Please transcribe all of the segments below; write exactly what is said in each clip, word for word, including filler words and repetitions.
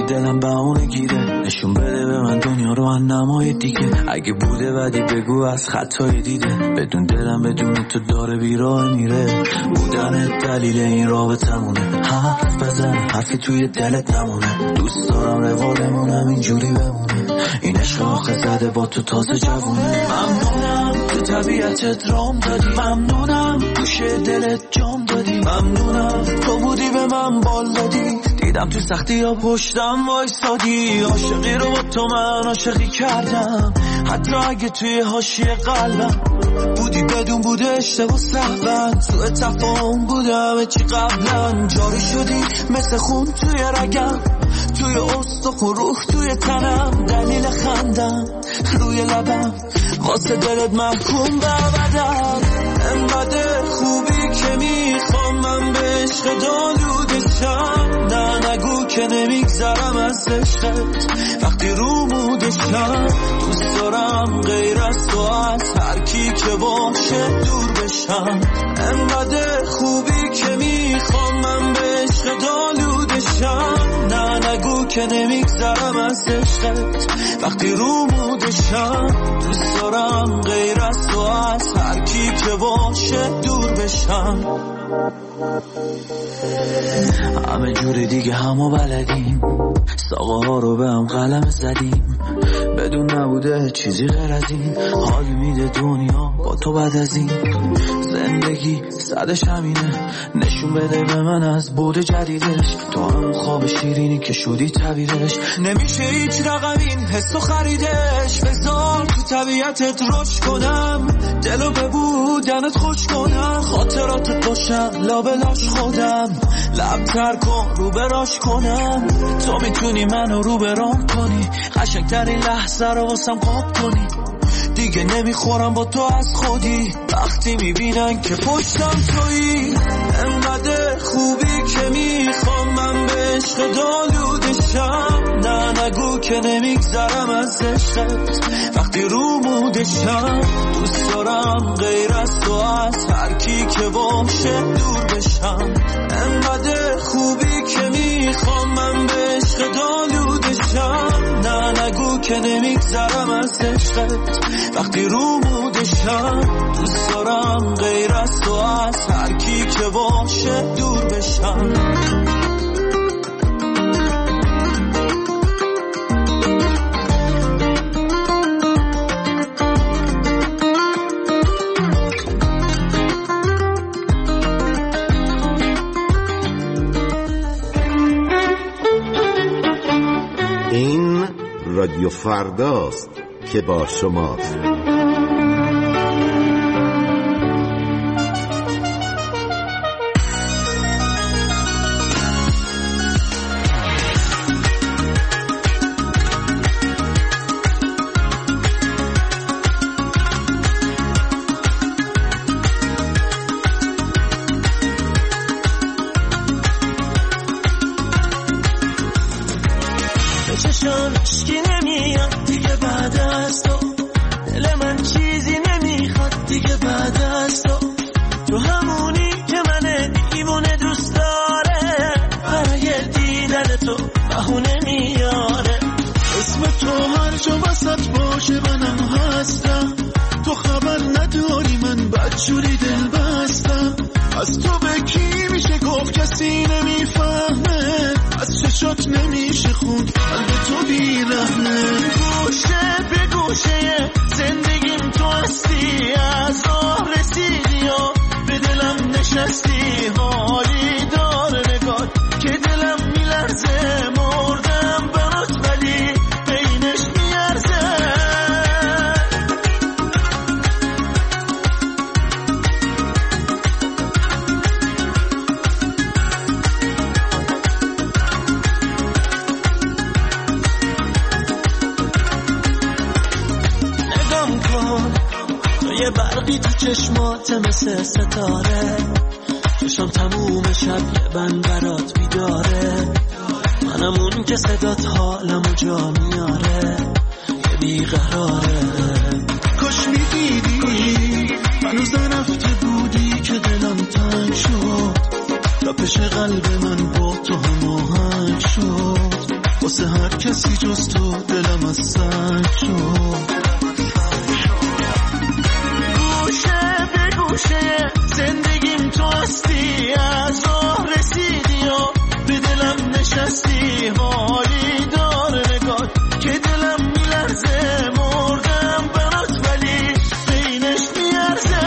دلم بهونه گیره، نشون بده به من دنیا رو انمای دیگه. اگه بوده بدی بگو از خطای دیده، بدون دلم بدون تو داره بیراه میره. بودن دلیل این رابطمونه، حرف بزن حرفی توی دلت نمونه. دوست دارم روالمونم اینجوری بمونه، این عشق آخه زده با تو تازه جوونه. ممنونم تو طبیعتت رام دادی، ممنونم گوشه دلت جام دادی، ممنونم تو بودی به من بال دادی. دیدم تو سختی یا پشتم وایسادی، عاشقی رو با تو من عاشقی کردم. حتی اگه توی حاشیه قلبم بودی بدون بوده اشتباه سهون، سوء تفاهم بودم چی قبلا. جاری شدی مثل خون توی رگم، توی استخون روح توی تنم. دلیل خندم روی لبم، واسه دلت محکوم به ابدم. انقدر خوبی که میخوام من به عشق دالودشم. نه نگو که نمیگذرم از عشقت وقتی رو مودشم. دوست دارم غیر از تو از هر کی که باشه دور بشم. انقدر خوبی که میخوام من به عشق دالودشم. نه نگو که نمیگذرم از عشقت وقتی رو مودشم. دوست دارم غیر از تو از هر کی که باشه دور بشم. همه جور دیگه همو بلدیم، ساقه ها رو به هم قلم زدیم. بدون نبوده چیزی غیر از این، حالی میده دنیا با تو بعد از این. زندگی صدش همینه، نشون بده به من از بود جدیدش. تو هم خواب شیرینی که شدی تعبیرش، نمیشه هیچ رقم این حسو خریدش. بذار تو طبیعتت روش کنم، دلو به بودنت خوش کنم. خاطراتت باشم لابلاش خودم، لب تر کن رو براش کنم. تو میتونی منو رو برام کنی، قشنگترین لحظه رو واسم قاب کنی. دیگه نمیخورم با تو از خودی، وقتی میبینن که پشتم تویی. انقدر خوبی که میخوام من به عشق دالودشم. نه نگو که نمیگذرم از عشقت وقتی رو مودشم. دوست دارم غیر از تو از هر کی که باشه دور بشم. انقدر خوبی که میخوام من به عشق دالودشم. نه نگو که نمیگذرم از عشقت وقتی رو مودشم. دوست دارم غیر از تو از هر کی که باشه دور بشم. این رادیو فرداست که با شماست. چشمات مثل ستاره، چشم تموم شب یه بند برات بیداره. منم اون که صدات حالمو جا میاره، یه بیقراره. کاش میدیدی هنوز نرفته بودی که دلم تنگ شد، تا پیش قلب من با تو هماهنگ شد. با واسه هر کسی جز تو دلم از سنگ شد. گوشه به گوشه زندگیم تو هستی، از راه رسیدی و به دلم نشستی. حالی داره نگاه که دلم میلرزه، مردم برات ولی بینش میارزه.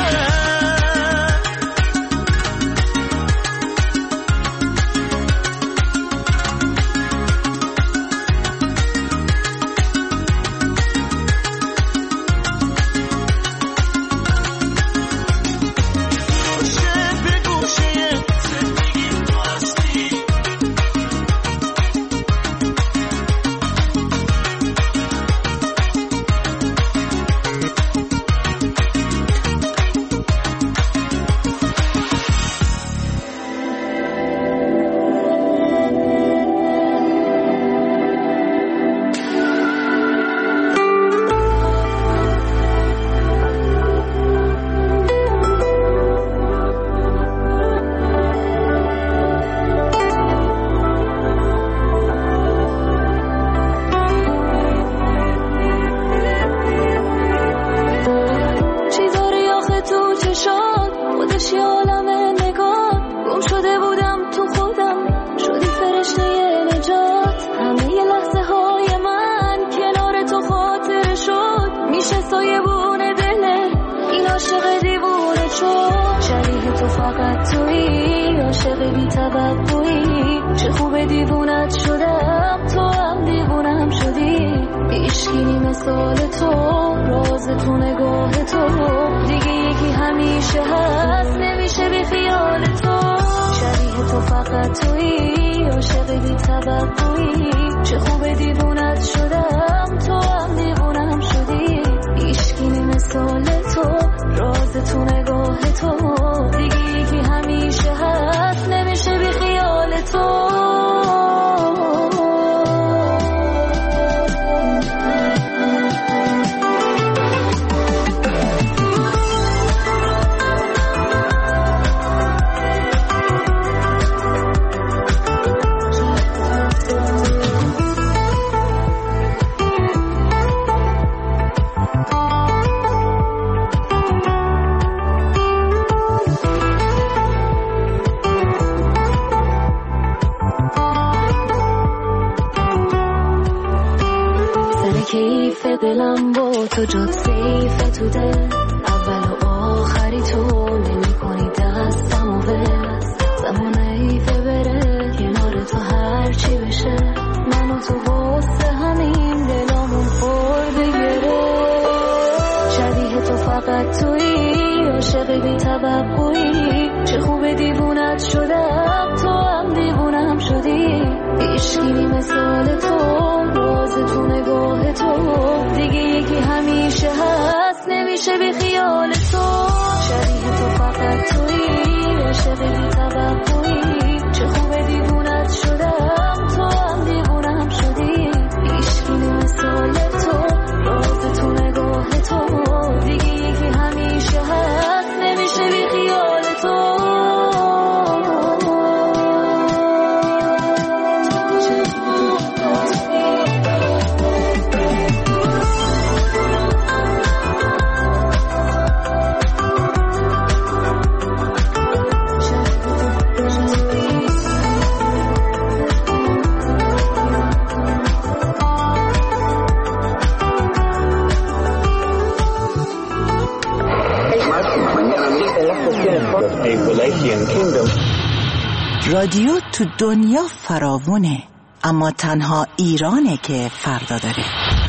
رادیو تو دنیا فراوونه، اما تنها ایرانه که فردا داره.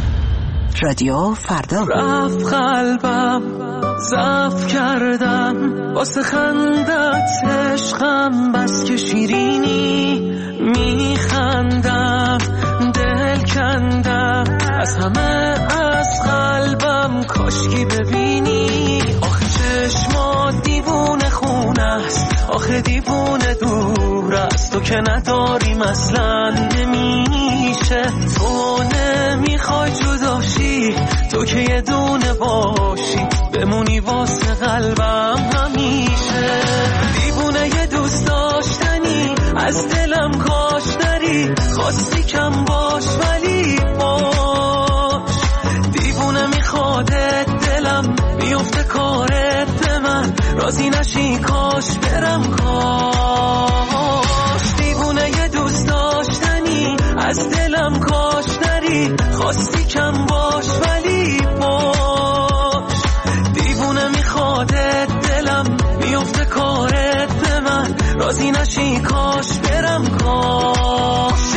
رادیو فردا. رفت قلبم ضعف کردم واسه خندت عشقم، بس که شیرینی میخندم، دل کندم از همه از قلبم، کاشکی ببینی آخه چشمات دیوونه خونه است، آخه دیوونه دور است، تو که نداریم اصلا نمیشه، تو نمیخوای جداشی، تو که یه دونه باشی بمونی واسه قلبم همیشه، دیوونه یه دوست داشتنی از دلم کاش نری، خواستی کم باش راضی نشی کاش برم کاش دیوونه یه دوست داشتنی از دلم کاش نری خواستی کم باش ولی باش دیوونه میخوادت دلم میفته کارت به من راضی نشی کاش برم کاش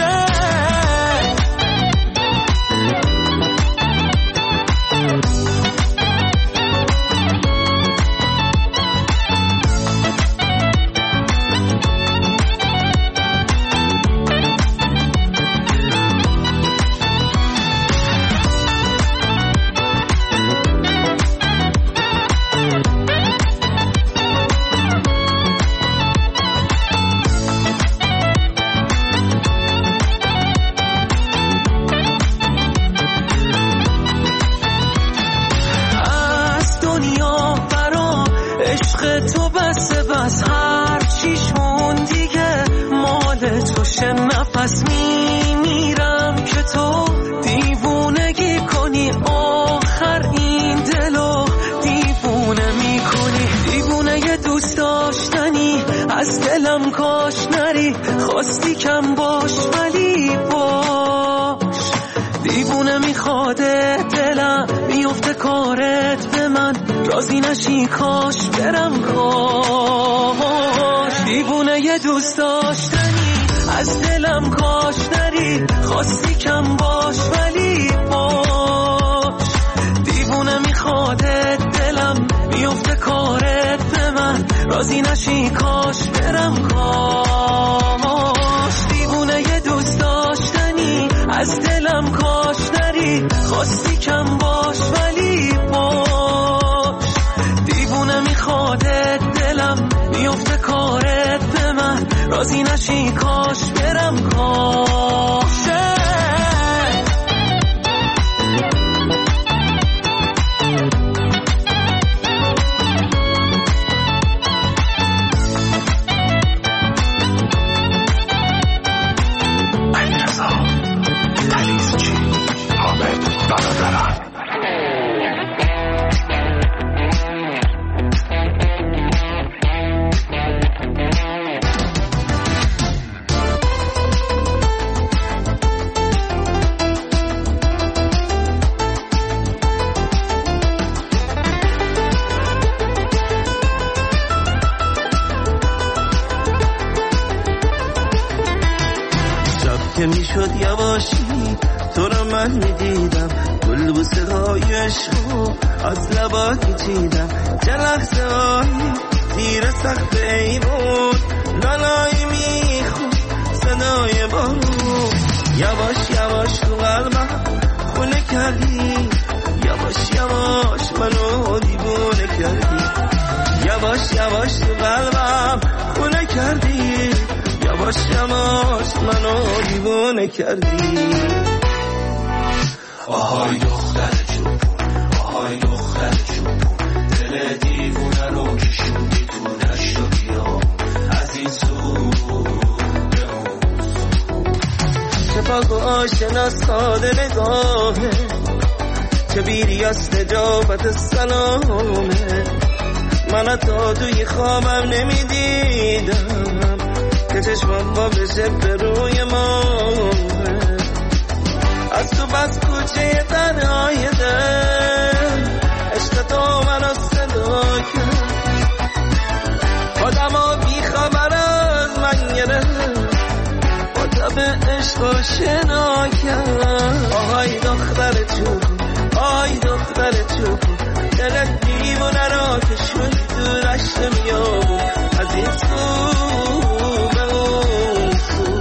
تو بس بس هر چیشون دیگه مال توشه نفس میمیرم که تو دیوونگی کنی آخر این دلو دیوونه میکنی دیوونه یه دوست داشتنی از دلم کاش نری خواستی کم باش ولی باش دیوونه میخواده دلم میفته کارت به من راضی نشی کاش برم کاش دیوونه یه دوست داشتنی از دلم کاش نری خواستی کم باش ولی باش دیوونه میخواده دلم میفته کارت به من راضی نشی کاش برم کاش دیوونه یه دوست داشتنی از دلم کاش نری خواستی کم باش ولی باش دیوونه میخواده دلم میفته کارت به من راضی نشی کاش برم کاش که میشد یواشی تو رو من میدیدم گل بوسه های عشقو از لبات میچیدم چه لحظه هایی تیر سخت ایمون لالایی میخون صدای بارون یواش یواش تو قلبم خونه کردی یواش یواش منو دیوونه کردی یواش یواش تو قلبم خونه کردی یواش یواش منو دیوونه کردی آهای دختر چوبون آهای دختر چوبون دل دیوونه رو کشوندی تو دشت و بیابون از این سو به اون چه پاک و آشنا ساده نگاهه چه بیری از نجابت سلامه من تا توی خوابم نمیدیدم که چشمم با بشه به روی ما از تو بس کوچه تنهای دل عشق تو منو صدا کرد خودم ها بی خبر از من گرفت با تب عشق و شنا کرد آهای دختر چوب آهای دختر چوب دلت دیوونه را که شد تو رشت میابون از این سو به اون سو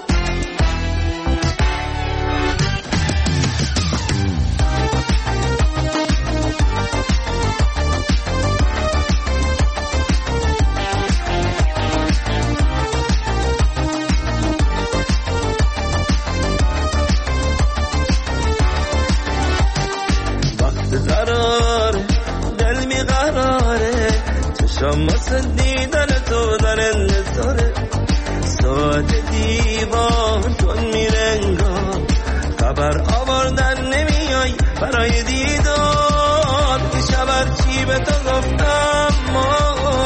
واسه دیدن تو در انتظاره ساعت دیوار تون میرنگار خبر آوردن نمیای برای دیدار که شبت چی به تو گفتم ما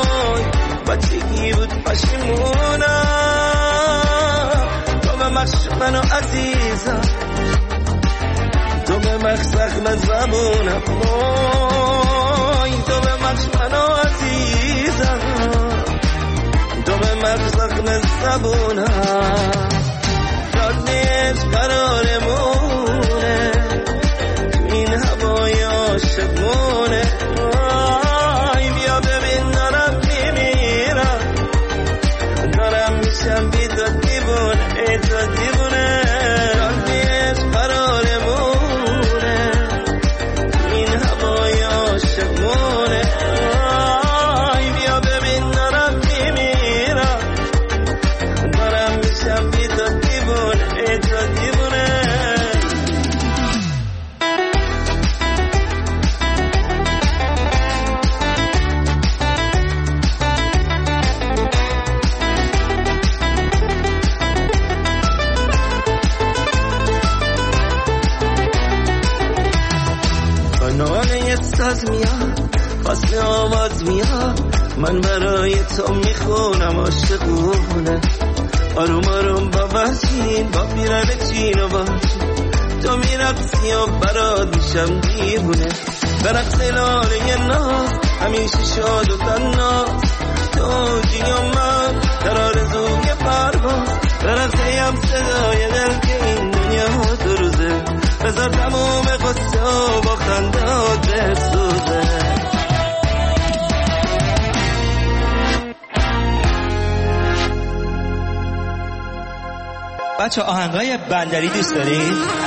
منو عزیزم، تو به مخزخم زبونم، وای تو به مخزخم منو عزیزم، تو به مخزخم زبونم. دادیش قرارمونه تو این هوای عاشقونه، وای بیا ببین دارم میمیرم، دارم میشم بی تو دیوونه، ای تو دیوونه. دادیش قرارمونه تو این هوای عاشقونه، وای بیا ببین دارم میمیرم، دارم میشم بی تو دیوونه، ای تو دیوونه. ناله ساز میاد، فصل آواز میاد، من برای تو میخونم عاشقونه. آروم آروم با وحشین، با پیرن چین و وحشین، تو میرقصی و برات میشم دیوونه. برقص لاله ناز همیشه شاد و تناز، تو جی و من در آرزوی پرواز. برقصیم صدای دل که این دنیا دو روزه، بذار تموم قصه و با خندات بسوزه. بچه آهنگای بندری دوست دارید؟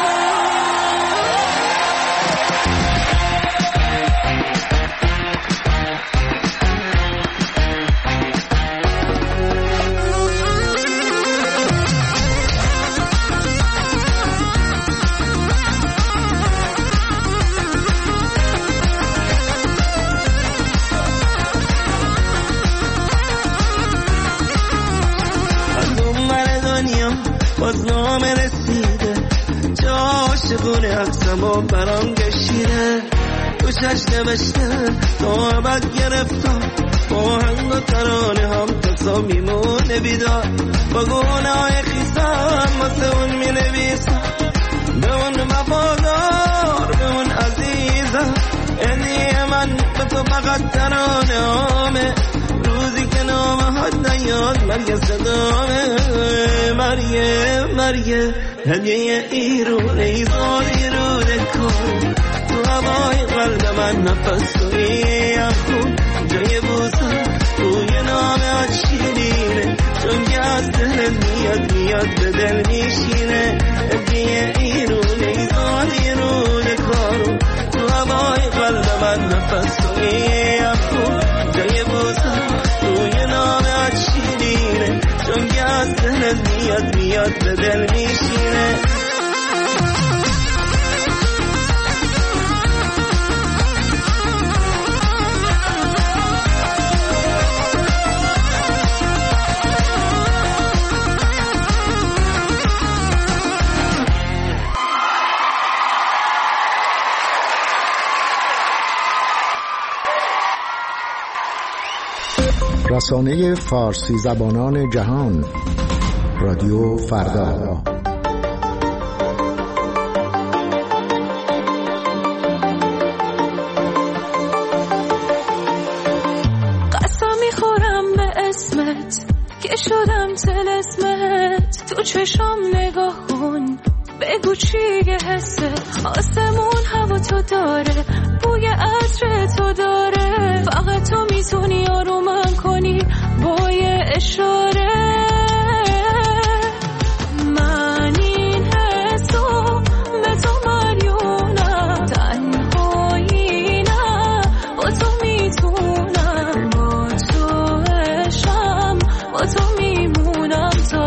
باز نامه رسیده، چه عاشقونه عکسم و برام کشیده، توشش نوشته تو ابد گرفتم، با هنگ و ترانه هم تسا میمونه بیدار. با گونه های خیزم واسه اون می نویسم، به اون وفادار، به اون عزیزم. هدیه من به تو فقط ترانه همه، روزی که نامه هات نیاد مرگ صدامه. مریه مریه هدیه ایرونه، ایزاد ایرونه کن تو هوای قلب من، نفس توی خون جای بوسم روی نامه هات شیرینه، چون که از دل میاد میاد به دل میشینه. هدیه ایرونه، ایزاد ایرونه کن تو هوای قلب من، نفس توی خون جای بوسم روی نامه هات شیرینه، چون که از دل میاد میاد به دل میشینه. رسانه فارسی زبانان جهان، رادیو فردا. قسم میخورم به اسمت که شدم طلسمت، تو چشم نگاه کن بگو چیه حسه، آسمون هوا تو داره، بوی عطر تو داره، فقط تو میتونی آرومم کنی با یه اشاره. من این حسو به تو مریونم، تنهایی نه با تو میتونم، با تو عشقم با تو میمونم تا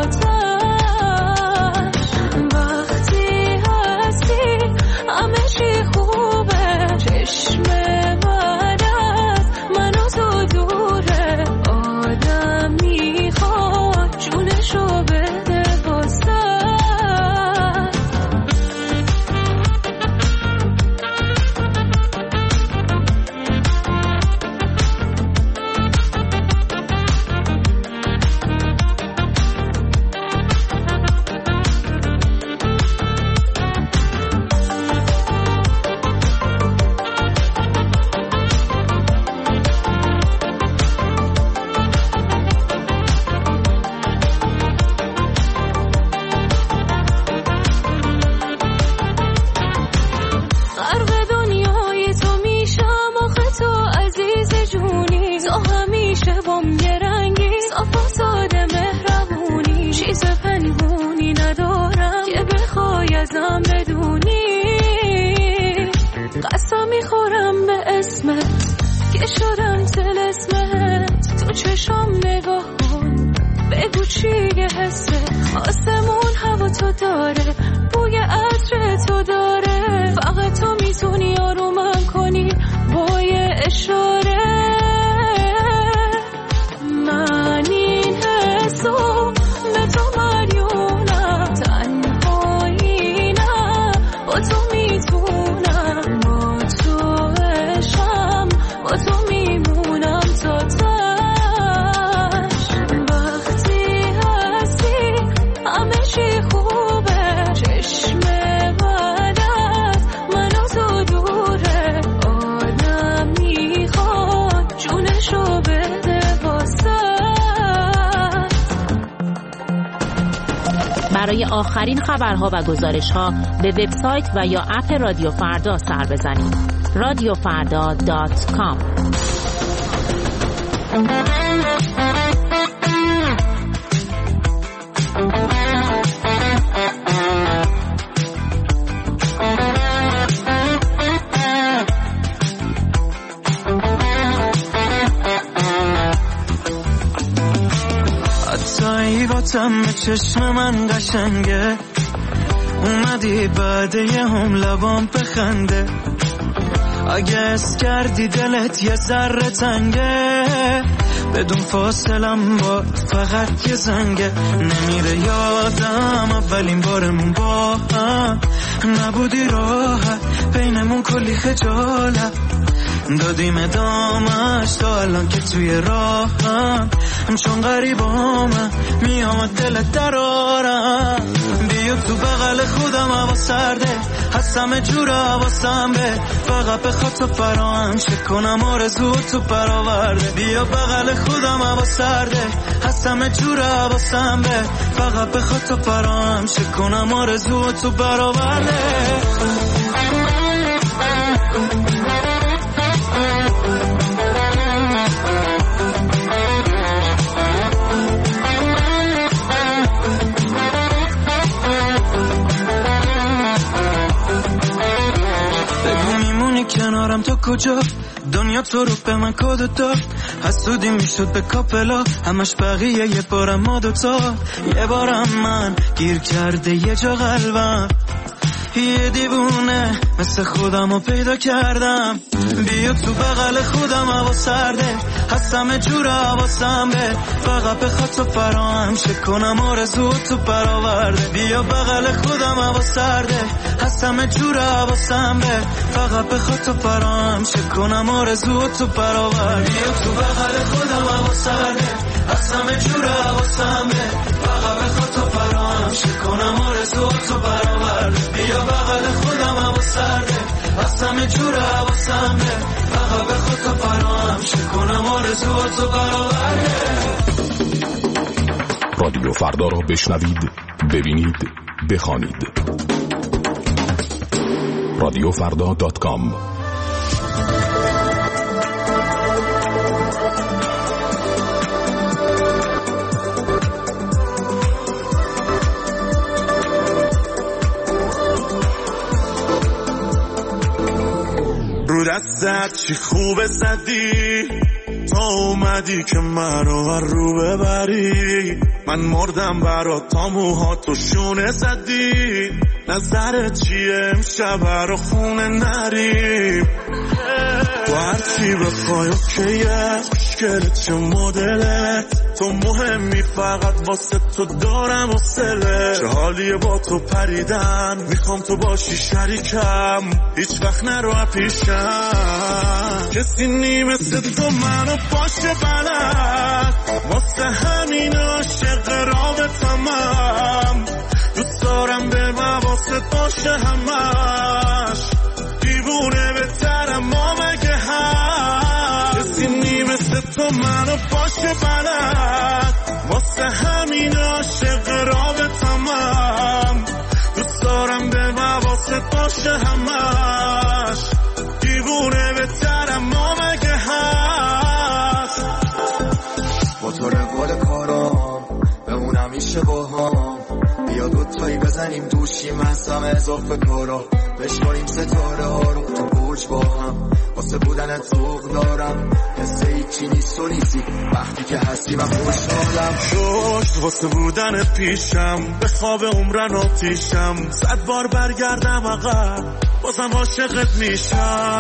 همه چی خوبه، چشم بعد از من و تو دور که شدم طلسمت، تو چشام نگاه کن بگو چیه حسه، آسمون هوا تو داره، بوی عطر تو داره، فقط تو میتونی آرومم کنی با یه اشاره. من این حسو به تو مدیونم، تنهایی نه با تو میتونم، با تو عشقم با تو میمونم تا تش. وقتی هستی همه چی خوبه، چشم بدت منو تو دوره، آدم میخواد جونشو بده واسه. برای آخرین خبرها و گزارش‌ها به وبسایت و یا اپ رادیو فردا سر بزنید. رادیو فردا دات کام. حتی با تم چشم من قشنگه، اومدی بعد یه هم لبام بخنده، اگه اس کردی دلت یه ذره تنگه، بدون فاصلم با فقط یه زنگه. نمیره یادم اولین بارمون با هم، نبودی راحت بینمون کلی خجالت، دادیم ادامش تا الان که توی راهم، چون غریبامم میام دلت درارم. بیا تو بغل خودم هوا سرده، هستم جور حواسم به، فقط بخواد تو فراهم شه کنم آرزو تو برآورده. بیا بغل خودم هوا سرده، هستم جور حواسم به، فقط بخواد تو فراهم شه کنم آرزو تو برآورده. کنارم تو کجا، دنیا تو رو به من کد داد، حسودی میشد به کاپلا، همش بقیه یه بارم ما دوتا، یه بارم من گیر کرده یه جا قلبم، یه دیوونه مثل خودم رو پیدا کردم. بیا تو بغل خودم هوا سرده، هستم جور حواسم به، فقط بخواد تو فراهم شه کنم آرزو تو برآورده. بیا بغل خودم هوا سرده، هستم جور حواسم به، فقط بخواد تو فراهم شه کنم آرزو تو برآورده. بیا تو بغل خودم هوا سرده، هستم جور حواسم به، فقط بخواد تو فراهم شه کنم آرزو تو برآورده. بیا بغل خودم هوا سرده، هستم جور حواسم به، فقط بخواد تو فراهم شه کنم آرزو تو برآورده. رادیو فردا را بشنوید، ببینید، بخوانید. رادیو فردا دات کام. رو دستت چی خوبه زدی، تا اومدی که مرا رو ببری، من مردم برات تا موهاتو شونه زدی، نظرت چیه امشب رو خونه نریم، تو هرچی بخوای اوکیه، خوشگله چه مدلت، تو مهمی فقط واسه تو دارم حوصله، چه حالیه با تو پریدن، میخوام تو باشی شریکم، هیچ وقت نرو پیشم، کسی نی مثل تو منو باشه بلد، واسه همین عاشق رابطمم، دوست دارم به مواست باشه همش، دیوونه بهترم ما مگه هم، کسی نی مثل تو منو باشه بلد، واسه همین عاشق رابطمم، دوست دارم به مواست باشه همش، دیوونه بهترم ما مگه هست، با تو رقال کارام بمونم میشه با هم، بیا دوتایی بزنیم دوشیم هستم اضافه کارا، بشماریم ستاره ها رو تو اوج با هم واسه بودنت ذوق دارم حس هیچی نیست و نیستی وقتی که هستی و خوشحالم ششت واسه بودنت پیشم به خواب عمرن آتیشم صد بار برگردم عقب بازم عاشقت میشم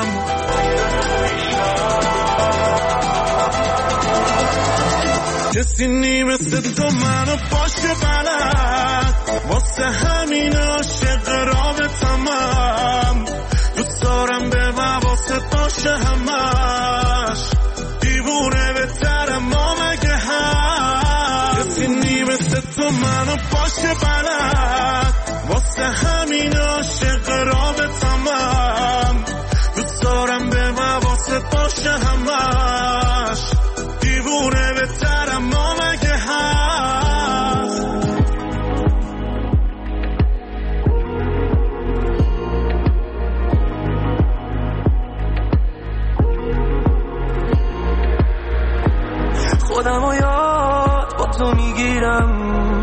کسی نی مثل تو منو باشه بلد واسه همین عاشق رابطمم دوست دارم به واسه باشه همش دیوونه بهترم ما مگه هم کسی نی مثل تو منو باشه بلد واسه همین عاشق رابطمم دوست دارم به واسه باشه همش دیوونه بهترم ما مگه هست خودم و یاد با تو میگیرم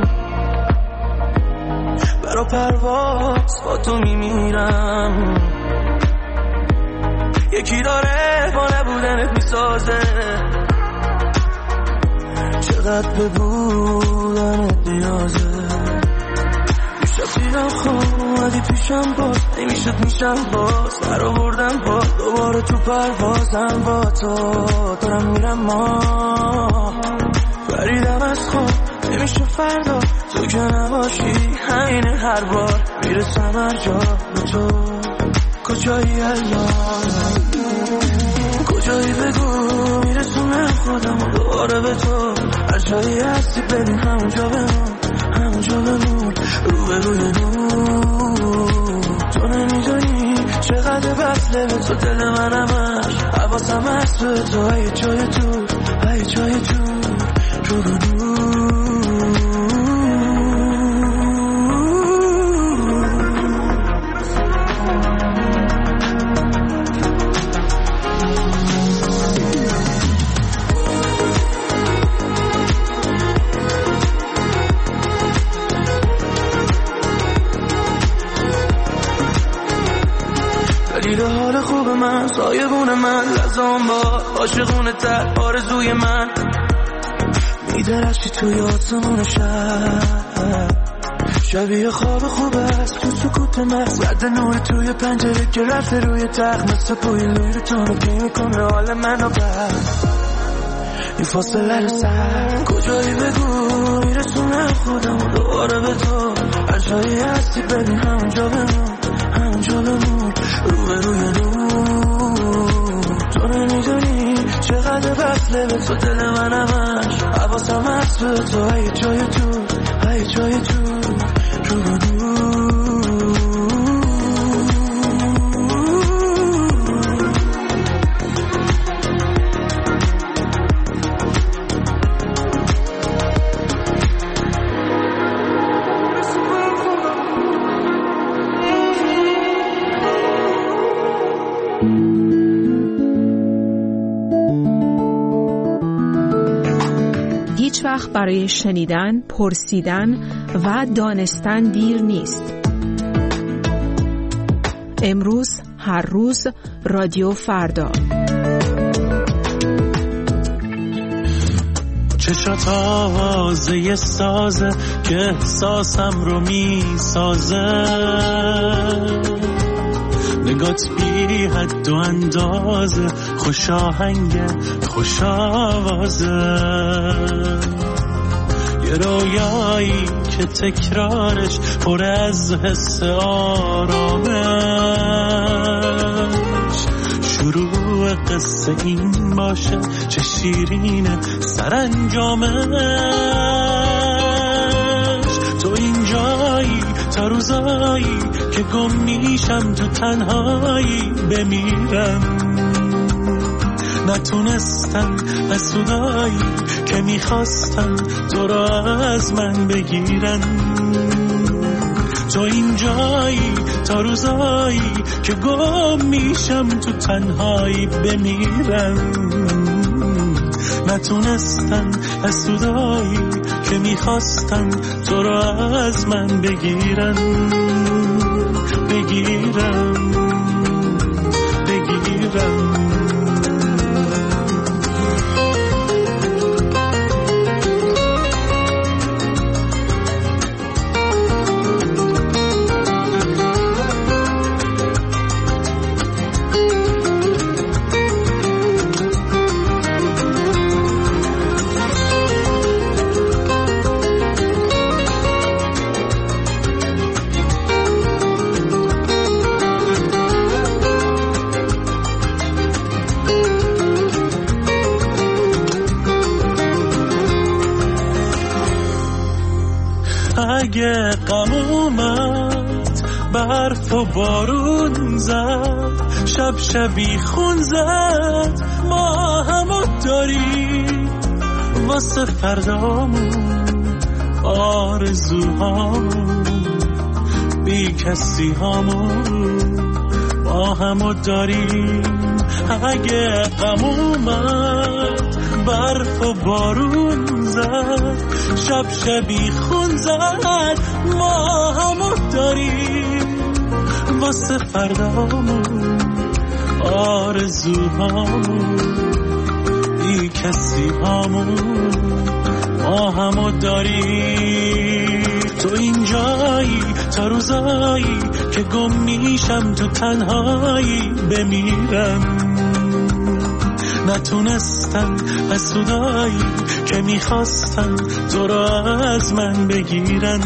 برا پرواز با تو میمیرم یکی داره با نبودنت میسازه چقدر به بودنت نیازه میشب دیدم خواب اومدی پیشم باز نمیشد میشم باز در آوردم با دوباره تو پروازم با تو دارم میرم ما بریدم از خواب نمیشه فردا تو که نباشی همینه هر بار میرسم هر جا به تو کجایی الان کجایی بگو میرسونم خودم دوباره به تو هر جایی هستی بریم همونجا بمون همونجا بمون رو به روی نور تو نمیدونی چقدر بسله به تو دل من همش حواسم هست به تو ای جای تو ای جای تو رو به نور دیده حال خوب من سایبون من لزام با عاشقونه تر آرزوی من میدرخشی توی آسمون شب شبیه خواب خوب است تو سکوت مغز زده نور توی پنجره که رفته روی تخت مثل پوی لوی رو تونو پی میکنه حال منو بر این فاصله رو سر کجایی بگو میرسونم خودم دوباره به تو هر جایی هستی ببین همونجا بمون همونجا بمون رو به روی نور تو نمیدونی چقدر بسله به تو دل من همش حواسم هست به تو ای جای تو ای جای تو رو به نور هیچ وقت برای شنیدن، پرسیدن و دانستن دیر نیست. امروز، هر روز، رادیو فردا. چشات آوازه یه سازه که احساسم رو می سازه نگات بی حد و اندازه خوش آهنگه خوش آوازه یه رویایی که تکرارش پر از حس آرامش شروع قصه این باشه چه شیرینه سرانجامش تو اینجایی تا روزایی که گم میشم تو تنهایی بمیرم نتونستم حسودایی که میخواستن تو را از من بگیرن تو اینجایی تا روزایی که گم میشم تو تنهایی بمیرم نتونستن حسودایی که میخواستن تو را از من بگیرن بگیرم بگیرم اگه غم اومد برف و بارون زد شب شبی خون زد ما همو داریم واسه فردامون آرزوهامون بی کسی هامون ما همو داریم اگه غم اومد برف و بارون زد شب شبی خون زد ما همو داریم واسه فردامون آرزوهامون بی کسی هامون ما همو داریم تو اینجایی تا روزایی که گم میشم تو تنهایی بمیرم نتونستن حسودایی که میخواستن تو را از من بگیرن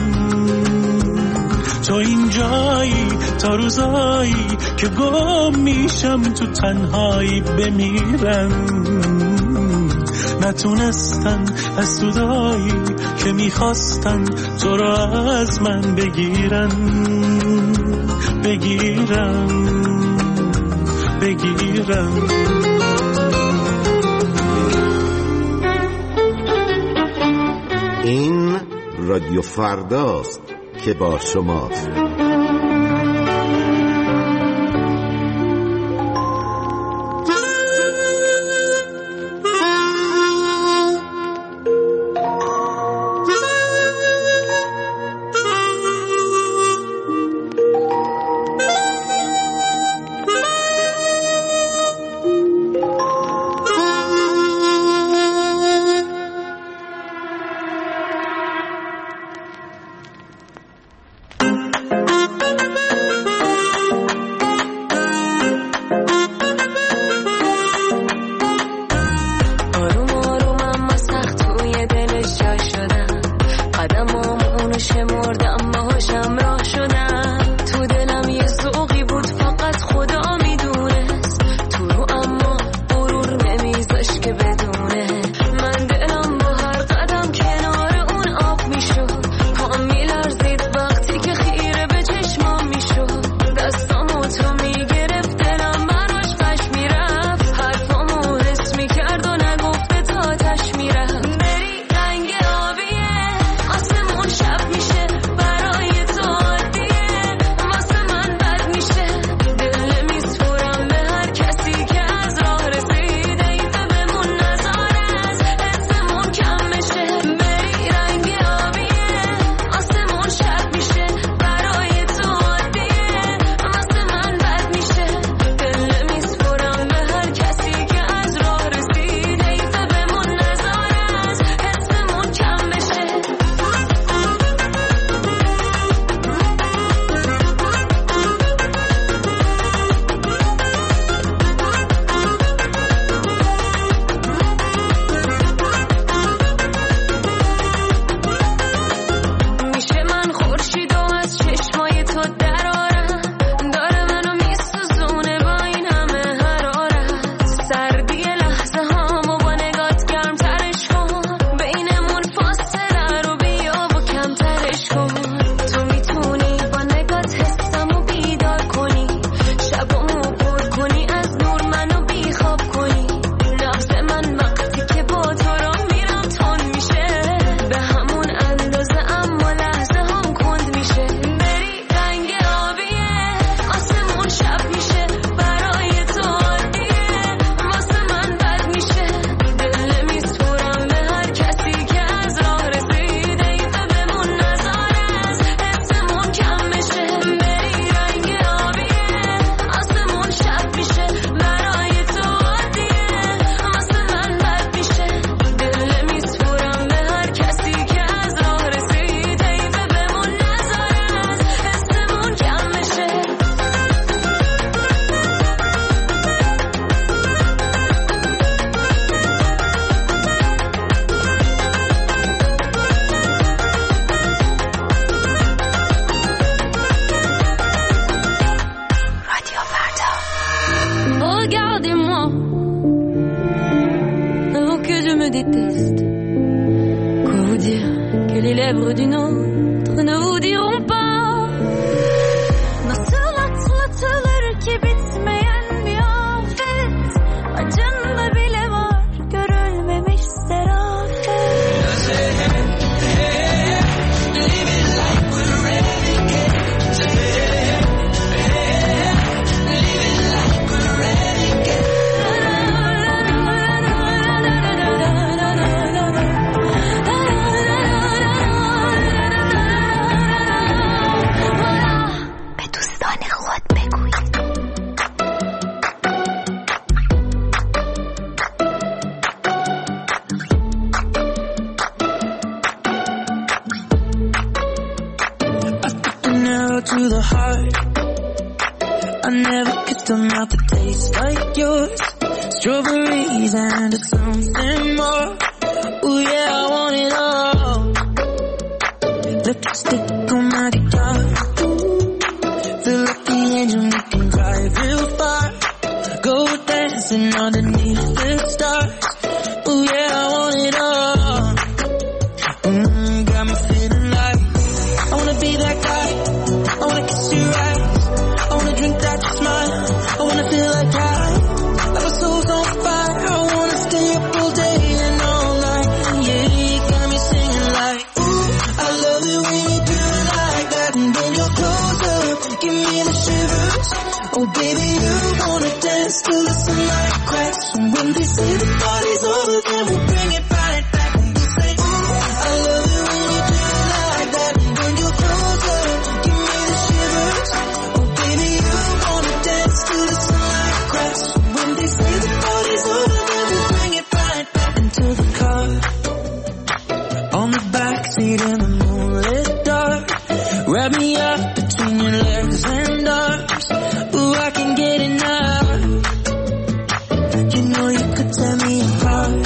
تو اینجایی تا روزایی که گم میشم تو تنهایی بمیرم نتونستن حسودایی که میخواستن تو را از من بگیرن بگیرن بگیرن این رادیو فرداست که با شماست. déteste. Quoi vous dire que les lèvres d'une autre N'udiyorum ben nasıl atlatılır ki bitmeyen bir afet, acında bile var görülmemiş zarafet. To the heart, I never kissed a mouth that tastes like yours. Strawberries and something more. Ooh yeah, I want it all. Lipstick on my guitar. Feel like the engine, we can drive real far. Go dancing underneath the stars. Ooh yeah, I want it all. Mm, got me feeling like I wanna be that guy. I wanna kiss your eyes, I wanna drink that smile, I wanna feel like I, like my soul's on fire, I wanna stay up all day and all night, yeah, you got me singing like, ooh, I love it when you do it like that, and then you're closer, give me the shivers, oh baby you wanna dance till the sunlight cracks, and when they say the party's over, then we'll bring it right back, and we'll say, ooh, I love it when you do it like that, and then you're closer, give me the shivers, oh baby you wanna dance till the sunlight cracks, when they say the party's over, then we'll bring it right back into the car, on the backseat in the moonlit dark, wrap me up between your legs and arms, ooh I can get enough, you know you could tear me apart,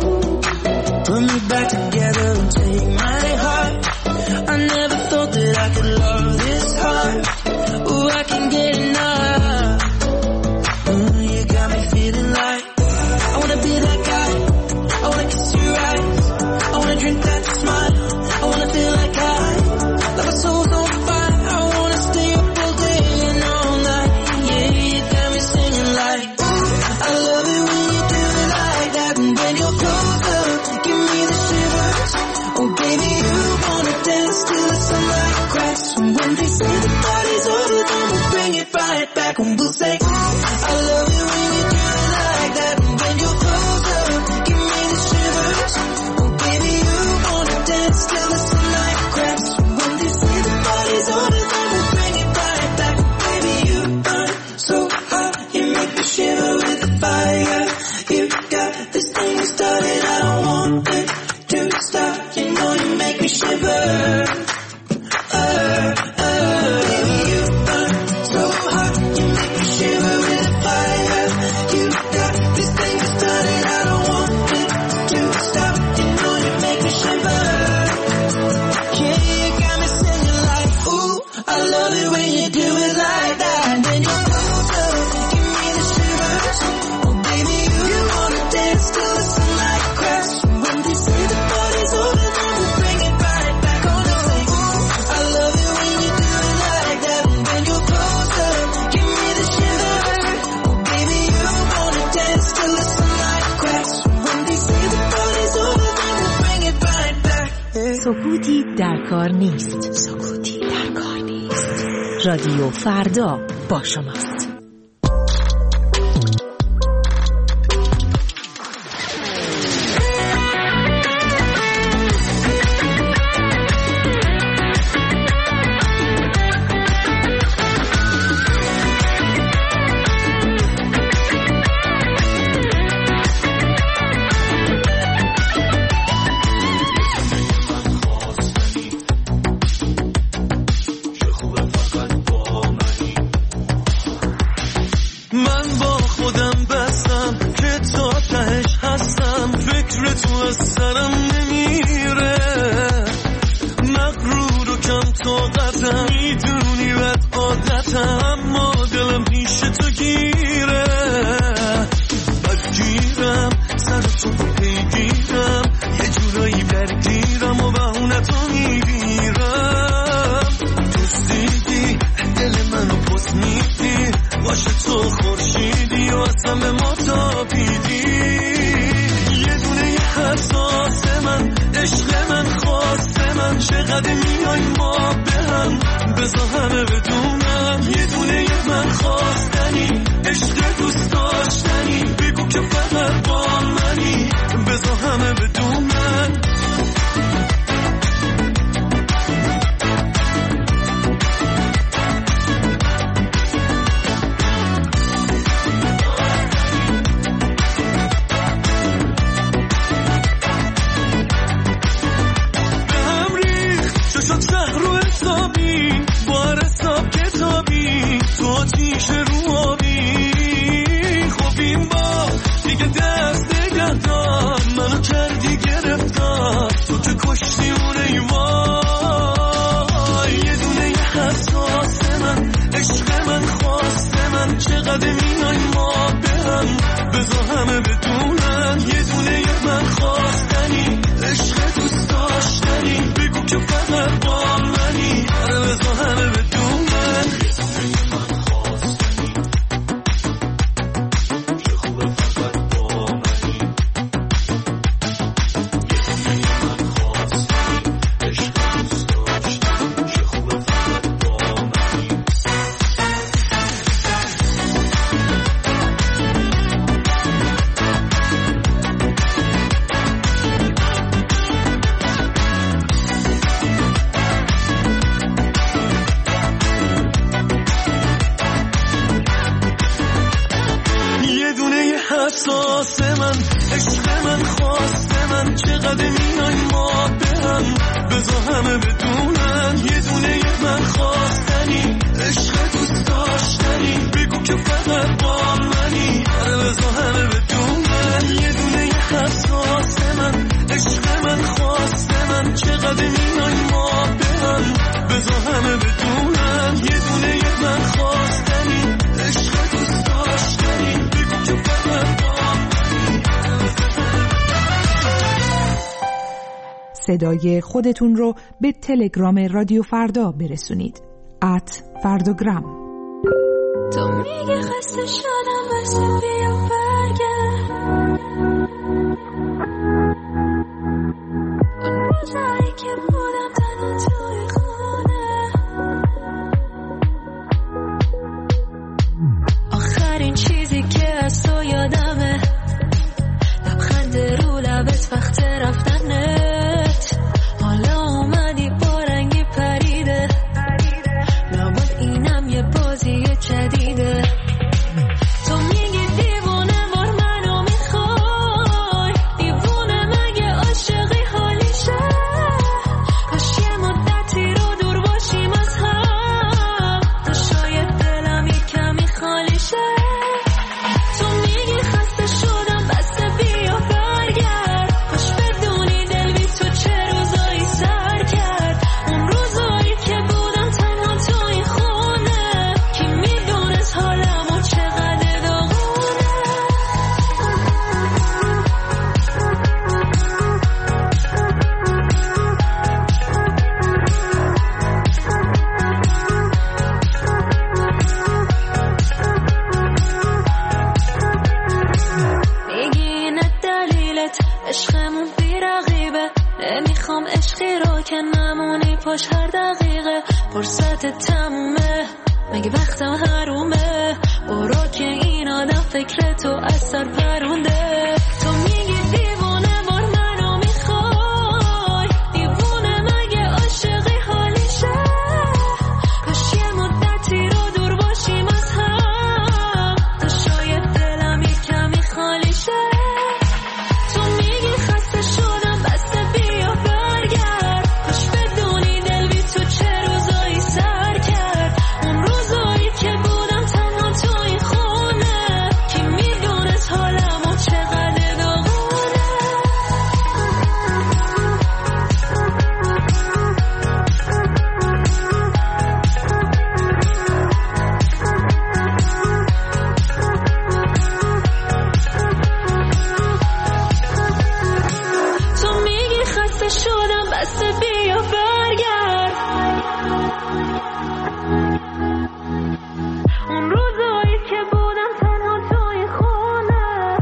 put me back together and take my heart, I never thought that I could love this hard, ooh I can get enough, ooh you got me feeling like, I wanna be that guy, I wanna kiss your eyes, I wanna drink that smile, I wanna feel like I, like my soul's on fire, I wanna stay up all day and all night, yeah you got me singing like, ooh I love it when you do it like that, and when you're closer, give me the shivers, oh baby you wanna dance till the sunlight cracks, and when they say the party's over, then we'll bring it right back, and we'll say, ooh I love it when you do it like that, and when you're closer, give me the shivers, oh baby you wanna dance till the sunlight cracks, and when they say the party's over, then we'll bring it right back, baby you burn so hot, you make me shiver with the fire, you got this thing you started, I don't want it to stop, you know you make me shiver, uh, uh, baby you burn so hot, you make me shiver with the fire, you got this thing you started, I don't want it to stop, you know you make me shiver, yeah you got me singing like, ooh I love it when you do it like that, and then you're closer, give me the shivers, oh baby you wanna dance till the sunlight cracks, and when they say the party's over, then we'll bring it right back, gonna say, ooh I love it when you do it like that, and when you're closer, give me the shivers, oh baby you wanna dance till the sunlight cracks, and when they say the party's over, then we'll bring it right back, yeah. سکوتی در کار نیست. سکوتی در کار نیست. رادیو فردا با شماست. یه جورایی درگیرم و بهونه تو میگیرم چقدر میای ما به هم بذار همه بدونم یه دونه یه من خواستنی عشق دوست داشتنی بگو که فقط با منی بذار همه بدونم چقدر میای ما به هم بذار همه بدونن یه دونه یه من خواستنی عشق دوست داشتنی بگو که فقط با منی آره بذار همه بدونن یه دونه یه من خواستنی چه خوبه فقط با منی یه دونه یه من خواستنی عشق دوست داشتنی چه خوبه فقط با منی احساس من عشق من خواست من چقدر میای ما به هم بذار همه بدونن یه دونه یه من خواستنی عشق دوست داشتنی بگو که فقط با منی آره بذار همه بدونن یه دونه یه احساس من عشق من خواست من چقدر میای ما به هم بذار همه بدونن یه دونه یه من خواستنی عشق دوست داشتنی بگو که فقط صدای خودتون رو به تلگرام رادیو فردا برسونید. ات فردوگرام. تو میگه خسته شدم بس بیا برگرد اون روزایی که بودم تنها توی خونه آخرین چیزی که از تو یادمه لبخند رو لبت وقت رفتنت حالا اومدی با رنگی پریده لابد اینم یه بازی جدیده تو میگی دیوونه بار منو میخوای دیوونه مگه عاشقی حالیشه کاش یه مدتی رو دور باشیم از هم تا شاید دلم یه کمی خالی شه تو میگی خسته شدم بسته بیا برگرد کاش بدونی دل بی تو چه روزایی سر کرد اون روزایی که بودم تنها توی خونه کی میدونست حالمو چقدر داغونه میگی اینه دلیلت عشقمون بی رقیبه نمیخوام عشقی رو که نمونی پاش هر دقیقه فرصت تمومه مگه وقتم حرومه برو که این آدم فکر تو از سر پرونده تو میگی دیوونه بار منو میخوای دیوونه مگه عاشقی حالیشه کاش یه مدتی رو دور باشیم از هم تا شاید دلم یه کمی خالی شه تو میگی خسته شدم بسته بیا برگرد کاش بدونی دل بی تو چه روزایی سر کرد اون روزایی که بودم تنها توی خونه کی میدونست حالمو چقدر داغونه تو میگی خسته شدم بسته بیا برگرد اون روزایی که بودم تنها توی خونه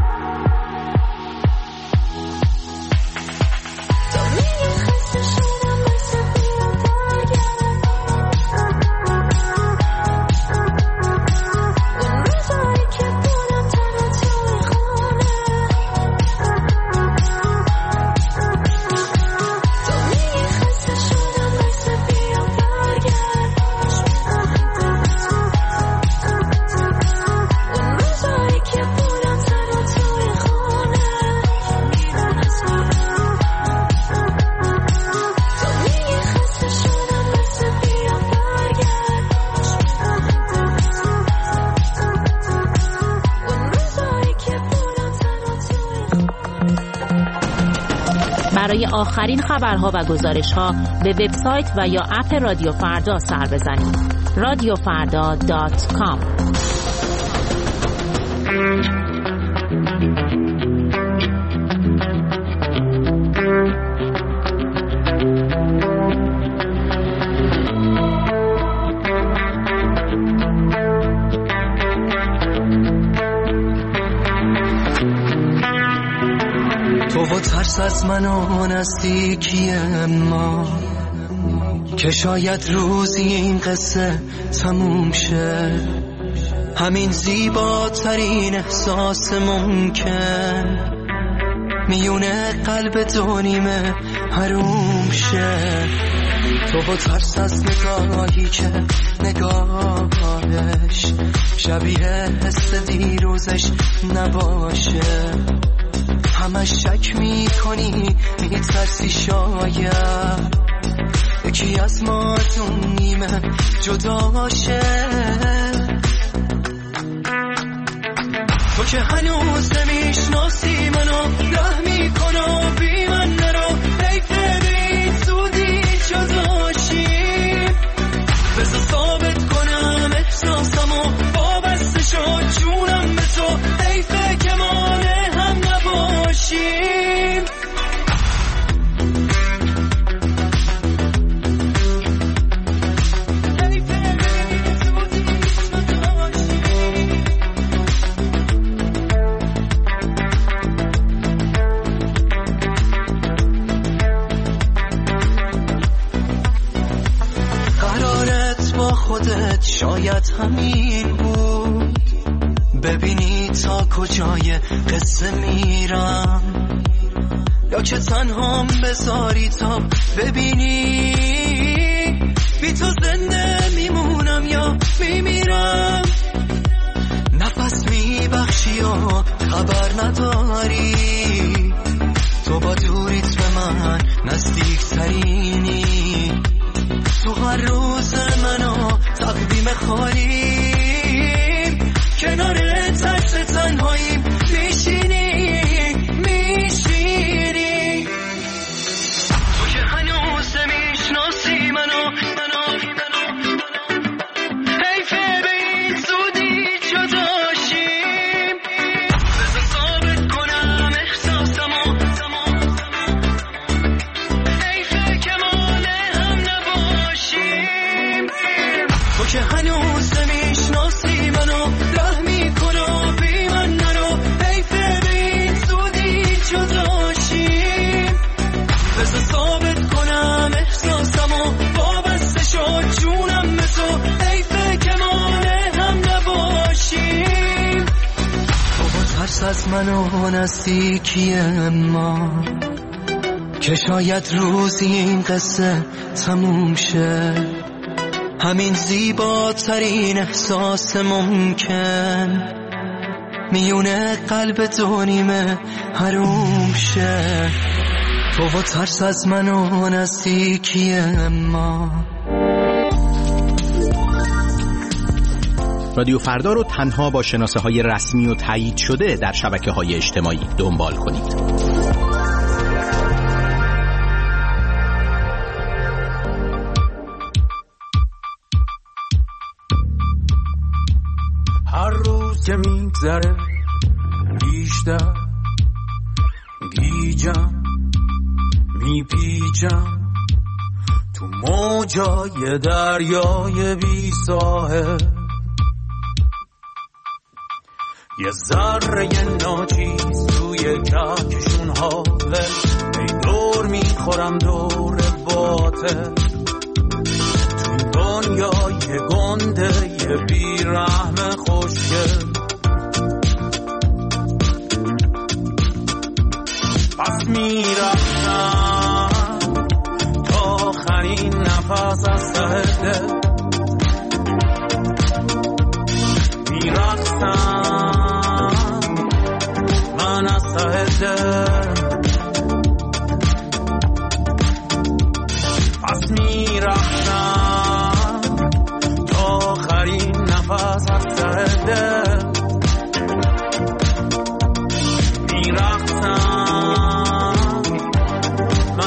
تو میگی خسته شدم بسته بیا برای آخرین خبرها و گزارش‌ها به وبسایت و یا اپ رادیو فردا سر بزنید. رادیو فردا دات کام. تو و ترس از من و نزدیکی ما که شاید روزی این قصه تموم شه، همین زیباترین احساس ممکن میونه قلب دو نیمه حروم شه. تو و ترس از نگاهی که نگاهش شبیه حس دیروزش نباشه، همش شک میکنی میترسی شاید یکی از ما تو نیمه جداشه. تو که هنوز نمیشناسی منو ره میکنو بی من نرو، حیفه بی زودی جداشیم، بذار ثابت کنم احساسمو وابسته شد جونم به تو، حیفه که مانه هم نباشیم. خودت شاید همین بود، ببینی تا کجای قصه میرم، یا که تنهام بذاری تا ببینی بی تو زنده میمونم یا میمیرم. نفس میبخشی و خبر نداری، تو با دوریت به من نزدیک ترینی، تو هر روز منو تقویم خالیم، کنار ترس تنهاییم میشینی میشینی. تو که هنوز نمیشناسی منو حیفه به این زودی جداشیم، بذار ثابت کنم احساسمو، حیفه که مانه هم نباشیم. تو که هنوز نمیشناسی منو ره میکنو بی من نرو، حیفه به این زودی جداشیم، بذار ثابت کنم احساسمو وابسته شد جونم به تو، حیفه که مانه هم نباشیم. تو با ترس از منو نزدیکی ما که شاید روزی این قصه تموم شه، همین زیباترین احساس ممکن میونه قلب دو نیمه حروم شه. تو و ترس از منو نزدیکی ما. رادیو فردا رو تنها با شناسه های رسمی و تایید شده در شبکه های اجتماعی دنبال کنید. هر روز که میگذره بیشتر گیجم میپیچم تو موجای دریای بی ساحل، یه ذره ناچیز توی کهکشون حاله، ای دور میخورم دور باطل، تو دنیای گنده یه بیرحم خوشگل. پس میرفتم تا آخرین نفس از ته دل، میرفتم من از ته دل، پس میرفتم تا آخرین نفس از ته دل، میرفتم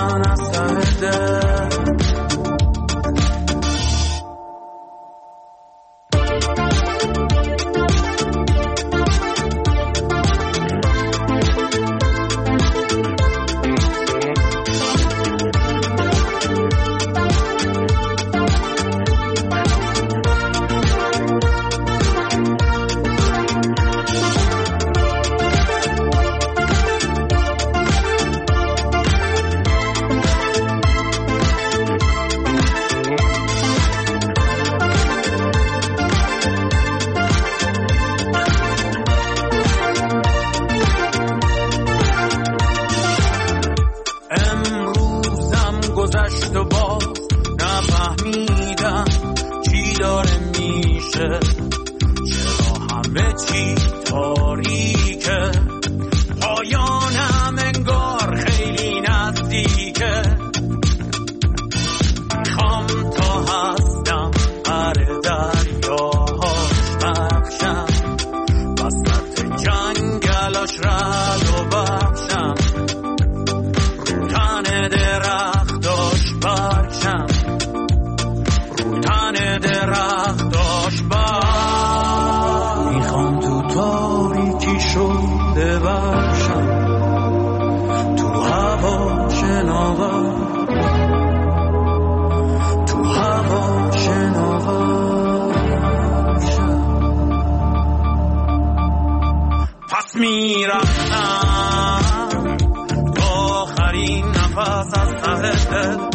میرفتم تا آخرین نفس از ته دل